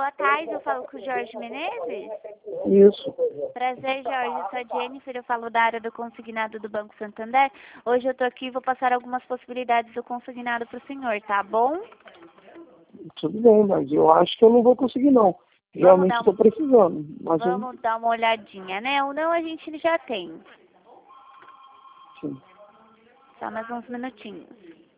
Boa tarde, eu falo com o Jorge Menezes. Isso. Prazer, Jorge, eu sou a Jennifer, eu falo da área do consignado do Banco Santander. Hoje eu tô aqui e vou passar algumas possibilidades do consignado para o senhor, tá bom? Tudo bem, mas eu acho que eu não vou conseguir, não. Realmente estou precisando. Mas Vamos dar uma olhadinha, né? O não a gente já tem. Sim. Só mais uns minutinhos.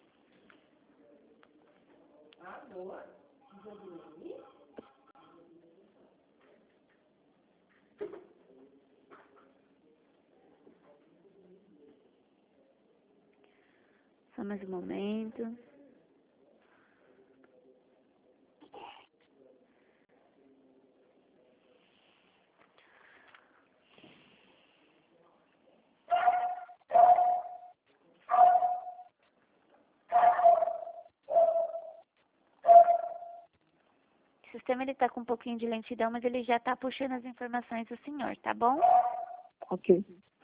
Só mais um momento. O sistema ele tá com um pouquinho de lentidão, mas ele já tá puxando as informações do senhor, tá bom? Ok.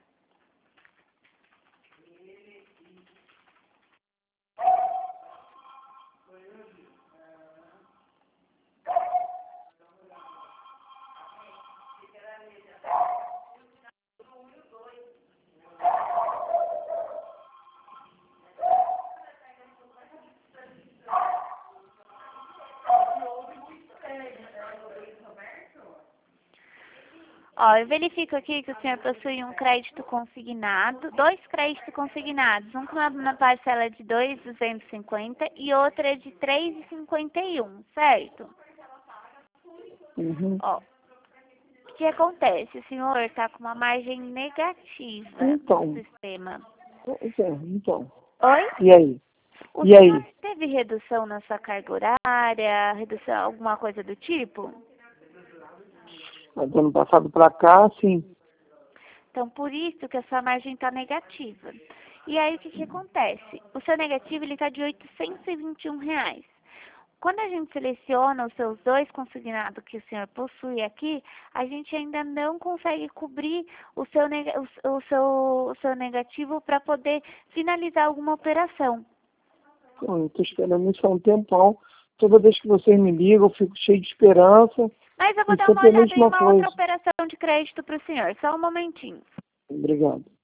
Ó, eu verifico aqui que o senhor possui um crédito consignado, 2 créditos consignados, um com uma parcela de 2.250 e outra é de 3.51, certo? Uhum. Ó, o que acontece? O senhor está com uma margem negativa Então. no sistema. Então. Oi? E aí? O E senhor aí? teve redução na sua carga horária, redução, alguma coisa do tipo? Mas do ano passado para cá, sim. Então, por isso que a sua margem está negativa. E aí, o que acontece? O seu negativo está de R$ 821. Quando a gente seleciona os seus 2 consignados que o senhor possui aqui, a gente ainda não consegue cobrir o seu negativo para poder finalizar alguma operação. Então, eu estou esperando isso há um tempão. Toda vez que vocês me ligam, eu fico cheio de esperança. Mas eu vou E dar uma sempre a olhada em mesma uma coisa. outra operação de crédito para o senhor. Só um momentinho. Obrigado.